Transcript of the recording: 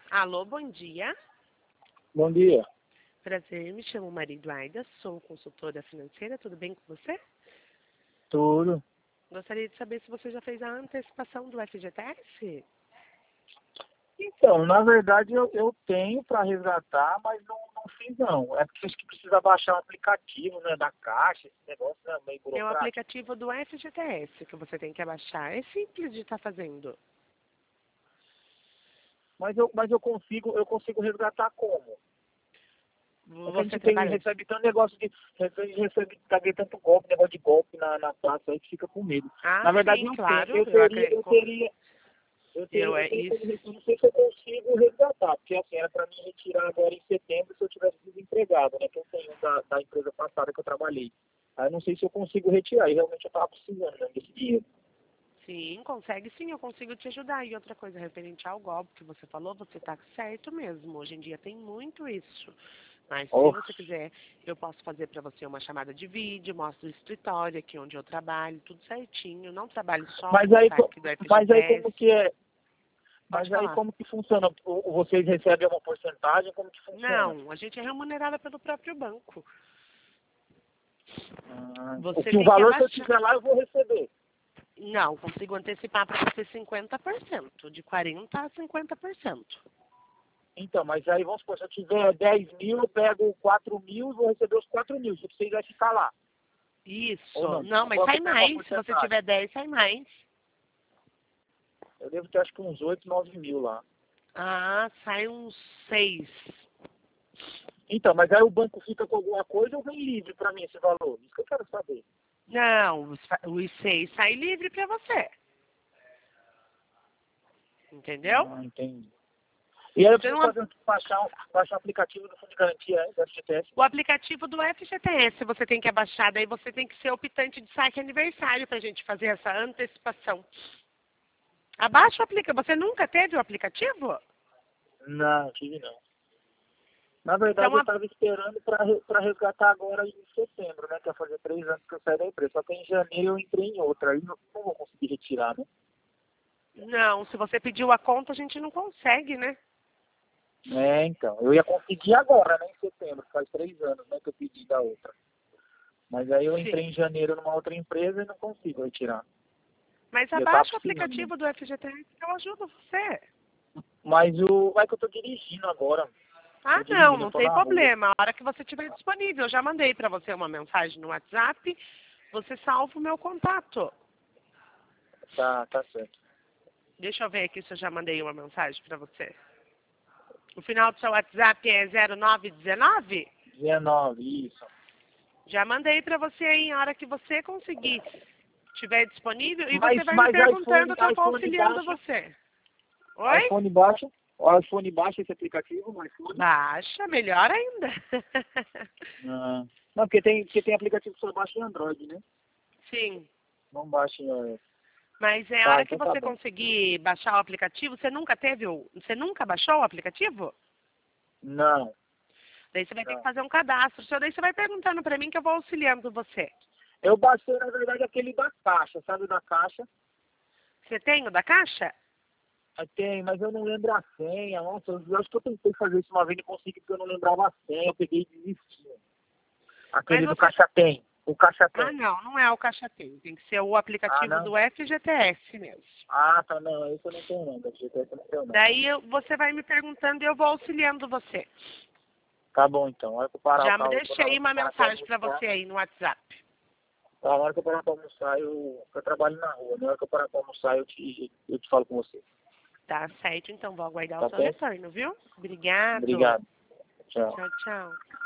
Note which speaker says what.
Speaker 1: Alô, bom dia.
Speaker 2: Bom dia.
Speaker 1: Prazer, me chamo Maria Eduarda, sou consultora financeira, tudo bem com você?
Speaker 2: Tudo.
Speaker 1: Gostaria de saber se você já fez a antecipação do FGTS?
Speaker 2: Então, na verdade, eu tenho para resgatar, mas não fiz não. É porque acho que precisa baixar o aplicativo, né, da Caixa, esse negócio é meio
Speaker 1: É o
Speaker 2: burocrático.
Speaker 1: aplicativo do FGTS que você tem que abaixar. É simples de estar fazendo.
Speaker 2: Mas eu consigo resgatar como? É que a
Speaker 1: Você
Speaker 2: gente
Speaker 1: trabalha...
Speaker 2: recebe tanto negócio de. Tá vendo tanto golpe, negócio de golpe na praça, aí que fica com medo.
Speaker 1: Ah,
Speaker 2: Na verdade,
Speaker 1: sim,
Speaker 2: eu
Speaker 1: claro.
Speaker 2: tenho. Eu não sei se eu consigo resgatar, porque assim, era para mim retirar agora em setembro se eu tivesse desempregado, né? Que eu tenho da empresa passada que eu trabalhei. Aí eu não sei se eu consigo retirar, e realmente eu estava precisando, né, desse dinheiro.
Speaker 1: Sim, consegue sim, eu consigo te ajudar. E outra coisa, referente ao golpe que você falou, você está certo mesmo. Hoje em dia tem muito isso. Mas se
Speaker 2: Oh.
Speaker 1: você quiser, eu posso fazer para você uma chamada de vídeo, mostro o escritório aqui onde eu trabalho, tudo certinho. Não trabalho só
Speaker 2: Mas
Speaker 1: com o
Speaker 2: aí,
Speaker 1: site do
Speaker 2: mas aí
Speaker 1: FGTS.
Speaker 2: como que é?
Speaker 1: Pode
Speaker 2: Mas aí
Speaker 1: falar.
Speaker 2: como que funciona? Vocês recebem uma porcentagem? Como que funciona?
Speaker 1: Não, a gente é remunerada pelo próprio banco. Você
Speaker 2: O
Speaker 1: tem que
Speaker 2: valor que eu
Speaker 1: abaixar.
Speaker 2: tiver lá eu vou receber.
Speaker 1: Não, consigo antecipar para você 50%, de 40% a 50%.
Speaker 2: Então, mas aí vamos supor, se eu tiver 10 mil, eu pego 4 mil e vou receber os 4 mil. Se vocês vai ficar lá.
Speaker 1: Isso.
Speaker 2: Ou não?
Speaker 1: Não,
Speaker 2: O
Speaker 1: mas
Speaker 2: banco
Speaker 1: sai
Speaker 2: pega uma
Speaker 1: mais. Se você
Speaker 2: porcentagem.
Speaker 1: tiver 10, sai mais.
Speaker 2: Eu devo ter acho que uns 8, 9 mil lá.
Speaker 1: Ah, sai uns 6.
Speaker 2: Então, mas aí o banco fica com alguma coisa ou vem livre para mim esse valor? Isso que eu quero saber.
Speaker 1: Não, os 6 sai livre para você. Entendeu?
Speaker 2: Entendi. E aí eu
Speaker 1: Você
Speaker 2: preciso
Speaker 1: não...
Speaker 2: baixar o aplicativo do Fundo de Garantia do FGTS.
Speaker 1: O aplicativo do FGTS você tem que abaixar, daí você tem que ser optante de saque aniversário para a gente fazer essa antecipação. Abaixa o aplicativo. Você nunca teve o aplicativo?
Speaker 2: Não, tive não. Na verdade,
Speaker 1: Então,
Speaker 2: eu estava esperando para resgatar agora em setembro, né? Que ia fazer 3 anos que eu saí da empresa. Só que em janeiro eu entrei em outra. Aí não vou conseguir retirar, né?
Speaker 1: não, se você pediu a conta, a gente não consegue, né?
Speaker 2: É, então. Eu ia conseguir agora, né? Em setembro. Faz 3 anos, né? Que eu pedi da outra. Mas aí eu entrei
Speaker 1: Sim.
Speaker 2: em janeiro numa outra empresa e não consigo retirar.
Speaker 1: Mas
Speaker 2: E eu tava
Speaker 1: abaixa o
Speaker 2: precisando, né?
Speaker 1: aplicativo do FGTS que eu ajudo você.
Speaker 2: Mas é que eu tô dirigindo agora.
Speaker 1: Ah,
Speaker 2: Tô
Speaker 1: não,
Speaker 2: dirigindo, eu
Speaker 1: não
Speaker 2: tô
Speaker 1: tem
Speaker 2: na rua.
Speaker 1: problema. A hora que você estiver disponível, eu já mandei para você uma mensagem no WhatsApp. Você salva o meu contato.
Speaker 2: Tá certo.
Speaker 1: Deixa eu ver aqui se eu já mandei uma mensagem para você. O final do seu WhatsApp é 0919?
Speaker 2: 19, isso.
Speaker 1: Já mandei para você aí, a hora que você conseguir, estiver disponível, e você
Speaker 2: Mas,
Speaker 1: vai me
Speaker 2: mas
Speaker 1: perguntando que eu vou
Speaker 2: iPhone
Speaker 1: auxiliando
Speaker 2: baixa,
Speaker 1: você. Oi?
Speaker 2: iPhone baixa esse aplicativo no iPhone?
Speaker 1: Baixa, melhor ainda.
Speaker 2: Não, porque tem aplicativo que só baixa em Android, né?
Speaker 1: Sim.
Speaker 2: Não baixa em iOS.
Speaker 1: Mas é a
Speaker 2: Tá,
Speaker 1: hora que
Speaker 2: então tá
Speaker 1: você
Speaker 2: bom.
Speaker 1: conseguir baixar o aplicativo, você nunca baixou o aplicativo?
Speaker 2: Não,
Speaker 1: Daí você vai ter que
Speaker 2: não.
Speaker 1: fazer um cadastro. Daí você vai perguntando para mim que eu vou auxiliando você.
Speaker 2: Eu baixei, na verdade, aquele da Caixa, sabe o da Caixa?
Speaker 1: Você tem o da Caixa?
Speaker 2: Tem, mas eu não lembro a senha. Nossa, eu acho que eu tentei fazer isso uma vez e não consegui porque eu não lembrava a senha. Eu peguei e desisti.
Speaker 1: Mas
Speaker 2: Aquele do
Speaker 1: você...
Speaker 2: Caixa Tem. O Caixa
Speaker 1: Ah,
Speaker 2: Tem.
Speaker 1: não é o Caixa Tem. Tem que ser o
Speaker 2: Ah,
Speaker 1: aplicativo
Speaker 2: não?
Speaker 1: do FGTS mesmo.
Speaker 2: Ah, tá, não. Esse eu não tenho não. Da GTS eu não tenho não.
Speaker 1: Daí você vai me perguntando e eu vou auxiliando você.
Speaker 2: Tá bom, então. Na hora que eu parar o
Speaker 1: Já me
Speaker 2: carro, na hora
Speaker 1: deixei
Speaker 2: que eu
Speaker 1: uma
Speaker 2: parar pra
Speaker 1: mensagem para
Speaker 2: almoçar.
Speaker 1: você aí no WhatsApp.
Speaker 2: Tá, na hora que eu parar pra almoçar, eu trabalho na rua. Na hora que eu parar pra almoçar, eu te falo com você.
Speaker 1: Tá certo, então vou aguardar o
Speaker 2: Tá
Speaker 1: seu
Speaker 2: certo?
Speaker 1: retorno, viu? Obrigado.
Speaker 2: Obrigado. Tchau.
Speaker 1: Tchau, tchau.